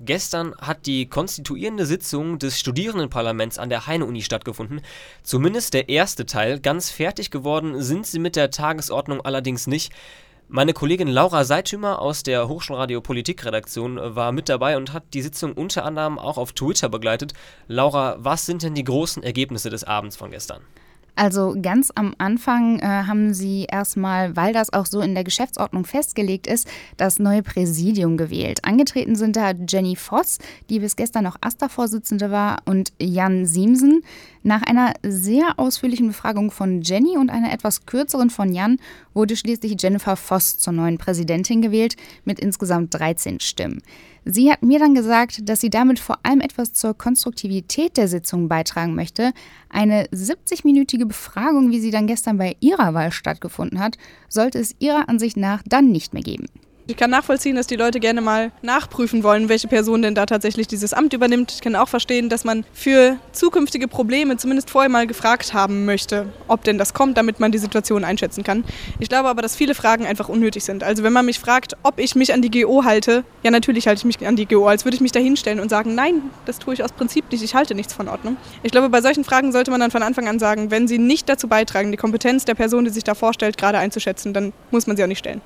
Gestern hat die konstituierende Sitzung des Studierendenparlaments an der Heine-Uni stattgefunden. Zumindest der erste Teil. Ganz fertig geworden sind sie mit der Tagesordnung allerdings nicht. Meine Kollegin Laura Seitümer aus der Hochschulradio Politikredaktion war mit dabei und hat die Sitzung unter anderem auch auf Twitter begleitet. Laura, was sind denn die großen Ergebnisse des Abends von gestern? Also ganz am Anfang haben sie erstmal, weil das auch so in der Geschäftsordnung festgelegt ist, das neue Präsidium gewählt. Angetreten sind da Jenny Voss, die bis gestern noch AStA-Vorsitzende war, und Jan Siemsen. Nach einer sehr ausführlichen Befragung von Jenny und einer etwas kürzeren von Jan wurde schließlich Jennifer Voss zur neuen Präsidentin gewählt mit insgesamt 13 Stimmen. Sie hat mir dann gesagt, dass sie damit vor allem etwas zur Konstruktivität der Sitzung beitragen möchte. Eine 70-minütige Befragung, wie sie dann gestern bei ihrer Wahl stattgefunden hat, sollte es ihrer Ansicht nach dann nicht mehr geben. Ich kann nachvollziehen, dass die Leute gerne mal nachprüfen wollen, welche Person denn da tatsächlich dieses Amt übernimmt. Ich kann auch verstehen, dass man für zukünftige Probleme zumindest vorher mal gefragt haben möchte, ob denn das kommt, damit man die Situation einschätzen kann. Ich glaube aber, dass viele Fragen einfach unnötig sind. Also wenn man mich fragt, ob ich mich an die GO halte, ja, natürlich halte ich mich an die GO, als würde ich mich da hinstellen und sagen, nein, das tue ich aus Prinzip nicht, ich halte nichts von Ordnung. Ich glaube, bei solchen Fragen sollte man dann von Anfang an sagen, wenn sie nicht dazu beitragen, die Kompetenz der Person, die sich da vorstellt, gerade einzuschätzen, dann muss man sie auch nicht stellen.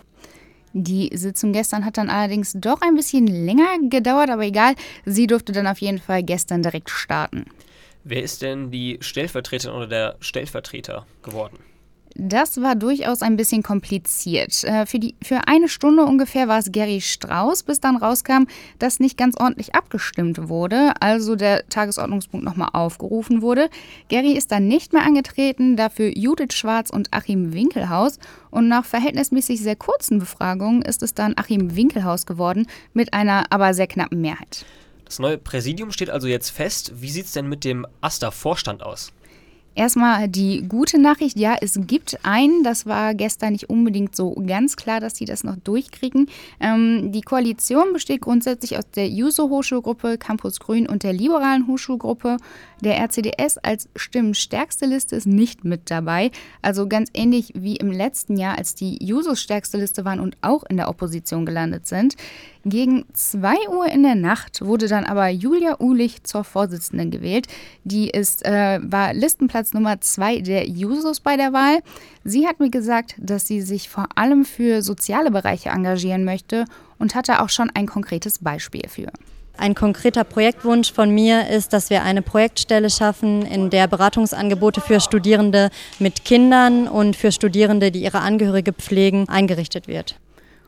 Die Sitzung gestern hat dann allerdings doch ein bisschen länger gedauert, aber egal, sie durfte dann auf jeden Fall gestern direkt starten. Wer ist denn die Stellvertreterin oder der Stellvertreter geworden? Das war durchaus ein bisschen kompliziert. Für eine Stunde ungefähr war es Gary Strauß, bis dann rauskam, dass nicht ganz ordentlich abgestimmt wurde, also der Tagesordnungspunkt nochmal aufgerufen wurde. Gary ist dann nicht mehr angetreten, dafür Judith Schwarz und Achim Winkelhaus. Und nach verhältnismäßig sehr kurzen Befragungen ist es dann Achim Winkelhaus geworden, mit einer aber sehr knappen Mehrheit. Das neue Präsidium steht also jetzt fest. Wie sieht es denn mit dem AStA-Vorstand aus? Erstmal die gute Nachricht, ja, es gibt einen, das war gestern nicht unbedingt so ganz klar, dass die das noch durchkriegen. Die Koalition besteht grundsätzlich aus der Juso-Hochschulgruppe, Campus Grün und der liberalen Hochschulgruppe. Der RCDS als stimmenstärkste Liste ist nicht mit dabei, also ganz ähnlich wie im letzten Jahr, als die Jusos stärkste Liste waren und auch in der Opposition gelandet sind. Gegen 2 Uhr in der Nacht wurde dann aber Julia Uhlich zur Vorsitzenden gewählt. Die war Listenplatz Nummer 2 der Jusos bei der Wahl. Sie hat mir gesagt, dass sie sich vor allem für soziale Bereiche engagieren möchte und hatte auch schon ein konkretes Beispiel für. Ein konkreter Projektwunsch von mir ist, dass wir eine Projektstelle schaffen, in der Beratungsangebote für Studierende mit Kindern und für Studierende, die ihre Angehörige pflegen, eingerichtet wird.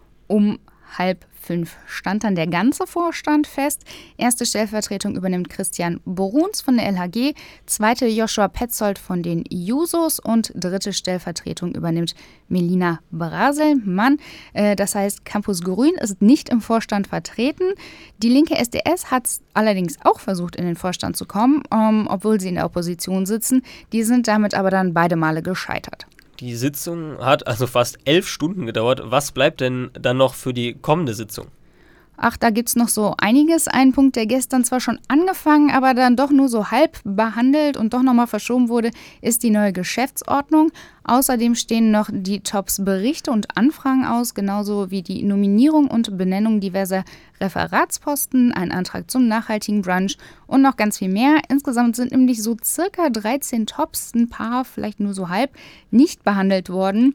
Um 4:30 stand dann der ganze Vorstand fest. Erste Stellvertretung übernimmt Christian Boruns von der LHG, zweite Joshua Petzold von den Jusos und dritte Stellvertretung übernimmt Melina Braselmann. Das heißt, Campus Grün ist nicht im Vorstand vertreten. Die linke SDS hat es allerdings auch versucht, in den Vorstand zu kommen, obwohl sie in der Opposition sitzen. Die sind damit aber dann beide Male gescheitert. Die Sitzung hat also fast 11 Stunden gedauert. Was bleibt denn dann noch für die kommende Sitzung? Ach, da gibt's noch so einiges. Ein Punkt, der gestern zwar schon angefangen, aber dann doch nur so halb behandelt und doch nochmal verschoben wurde, ist die neue Geschäftsordnung. Außerdem stehen noch die Tops-Berichte und Anfragen aus, genauso wie die Nominierung und Benennung diverser Referatsposten, ein Antrag zum nachhaltigen Brunch und noch ganz viel mehr. Insgesamt sind nämlich so circa 13 Tops, ein paar, vielleicht nur so halb, nicht behandelt worden.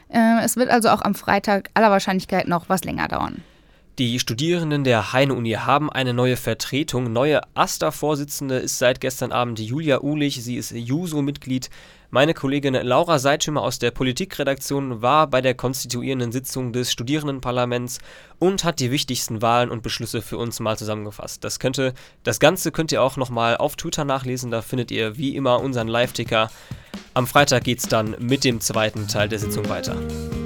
Es wird also auch am Freitag aller Wahrscheinlichkeit noch was länger dauern. Die Studierenden der Heine-Uni haben eine neue Vertretung. Neue AStA-Vorsitzende ist seit gestern Abend Julia Uhlich. Sie ist Juso-Mitglied. Meine Kollegin Laura Seitümer aus der Politikredaktion war bei der konstituierenden Sitzung des Studierendenparlaments und hat die wichtigsten Wahlen und Beschlüsse für uns mal zusammengefasst. Das Ganze könnt ihr auch nochmal auf Twitter nachlesen. Da findet ihr wie immer unseren Live-Ticker. Am Freitag geht's dann mit dem zweiten Teil der Sitzung weiter.